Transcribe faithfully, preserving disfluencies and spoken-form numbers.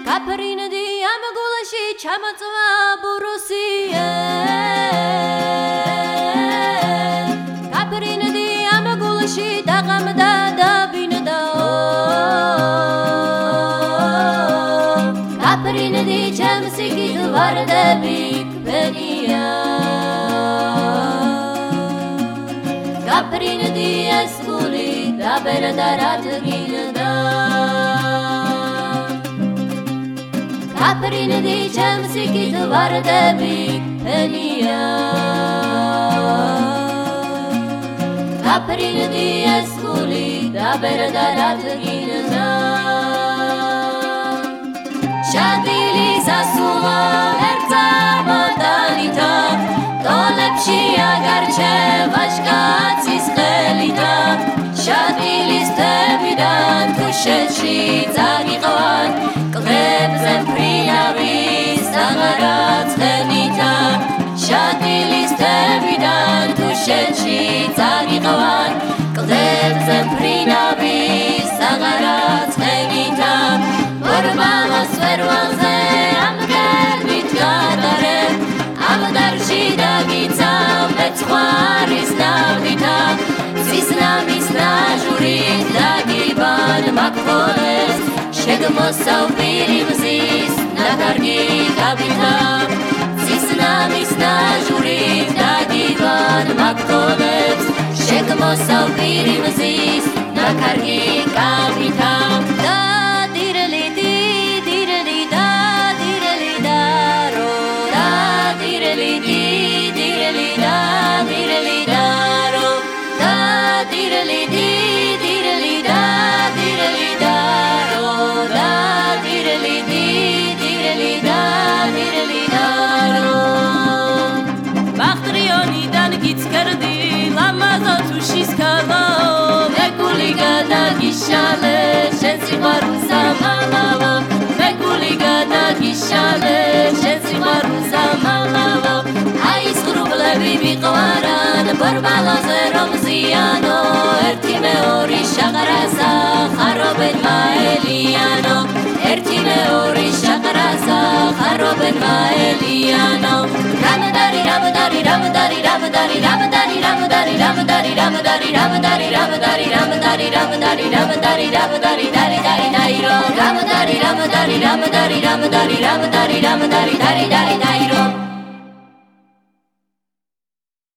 Kaprinaდი ამ გულაში ჩამოწვა ბურუსიე Kaprinaდი ამ გულაში დაღამდა დაბინდა Kaprinaდი ჩემს იქით ვარდები ფენია Kaprinaდი ეს გული დაბერდა რადგინდა Kaprinaდი ჩემს იქით ვარდები ფენია Kaprinaდი ეს გული დაბერდა რადგინდა შადილი სასულა ერთსა მოდანითა დოლებში აგარჩე ვაჟკაცის ხელითა შადილის თებიდან თუშეთში წაგიყვან კლებზე მფრინავის აღარაც ხენითა შადილის თებიდან თუშეთში წაგიყვან კლებზე მფრინავის აღარაც ხენითა ბორმალას ვერვალზე ამ გერბით გადარებ ამ დარში დაგიცავ მეცხვარის ნავთითა ცისნამის ნაჟურით დაგიბან მაქხოლებს შეგმოსავ პირი მზის ნაკარგი გაბითა ცისნამის ნაჟურით დაგიბან მაქხოლებს შეგმოსავ პირი მზის ნაკარგი გაბითა Shale, shensi marusa malavo. Meguli gada gishale, shensi marusa malavo. Ais grublevi miqvaran, borbalaze romziano. Erti meori shagrasa, kharoben maeliano. Erti meori shagrasa, kharoben maeliano. Ramadari, ramadari, ramadari, ramadari, ramadari, ramadari, ramadari, ramadari, ramadari, ramadari, ramadari, ramadari, ramadari, ramadari, dari dari dairo. Ramadari, ramadari, ramadari, ramadari, ramadari, ramadari, dari dari dairo.